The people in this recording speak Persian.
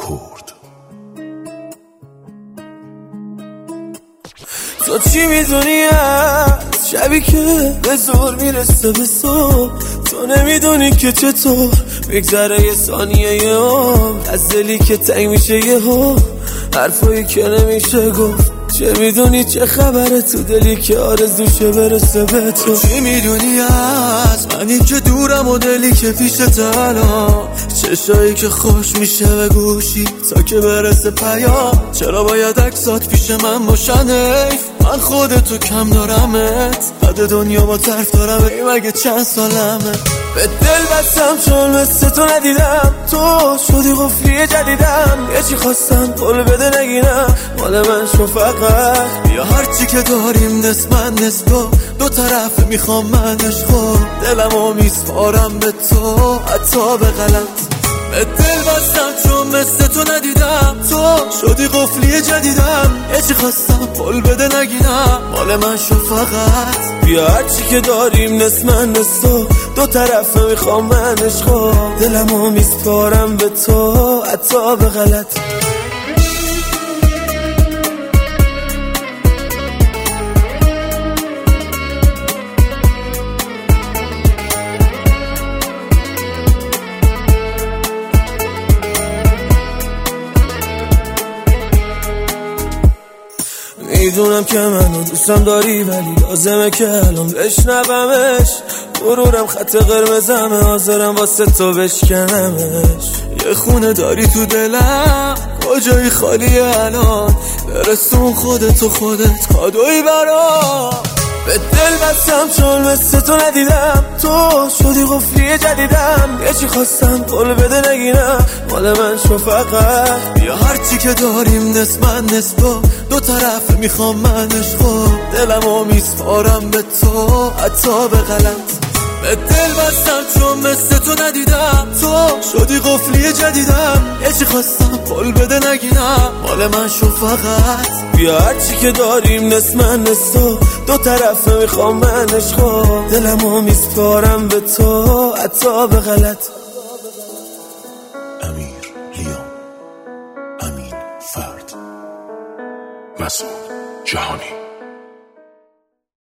کرد. تو چی میدونی از شبی که به زور میرسه به صبح؟ تو نمیدونی که چطور میگذره یه ثانیه یه عمر از دلی که تنگ میشه یه ها، حرفایی که نمیشه گفت. چه میدونی چه خبره تو دلی که آرزوشه برسه به تو؟ چی میدونی از منی که دورم و دلی که پیشت الان، چشایی که خوش میشه به گوشی تا که برسه پیام؟ چرا باید عکسات پیش من باشن؟ حیف من خودتو کم دارمت، بعد دنیا با طرف دارم مگه چند سالمه؟ به دل بستم چون مثل تو ندیدم، تو شدی قفلی جدیدم. یه چی خواستم قول بده نگینم، مال من شو فقط. بیا هرچی که داریم نصف من نصف تو، دو طرف میخوام من عشقو، دلمو میسپارم به تو حتی به غلط. به دل بستم چون مثل تو ندیدم، تو شدی قفلی جدیدم. یه چی خواستم قول بده نگینم، مال من شو فقط. بیا هرچی که داریم نصف من نصف تو، دو طرف میخوام من عشقو، دلمو میسپارم به تو حتی به غلط. میدونم که منو دوستم داری ولی لازمه که الان بشنومش. غرورم خط قرمزمه، حاضرم واسه تو بشکنمش. یه خونه داری تو دلم، کجایی خالیه الان؟ برسون خودت کادوی برام. به دل بستم چون مثل تو ندیدم، تو شدی قفلی جدیدم. یه چی خواستم قول بده نگینم، مال من شو فقط. بیا هرچی که داریم نصف من نصف تو، دو طرف میخوام من عشقو، دلمو میسپارم به تو حتی به غلط. به دل بستم چون مثل تو ندیدم، تو شدی قفلی جدیدم. یه چی خواستم قول بده نگینم، مال من شو فقط. بیا هرچی که داریم نصف من نصف تو، دو طرف میخوام من عشقو، دلمو میسپارم به تو حتی به غلط. امیر لیام، امین فرد، مسعود جهانی.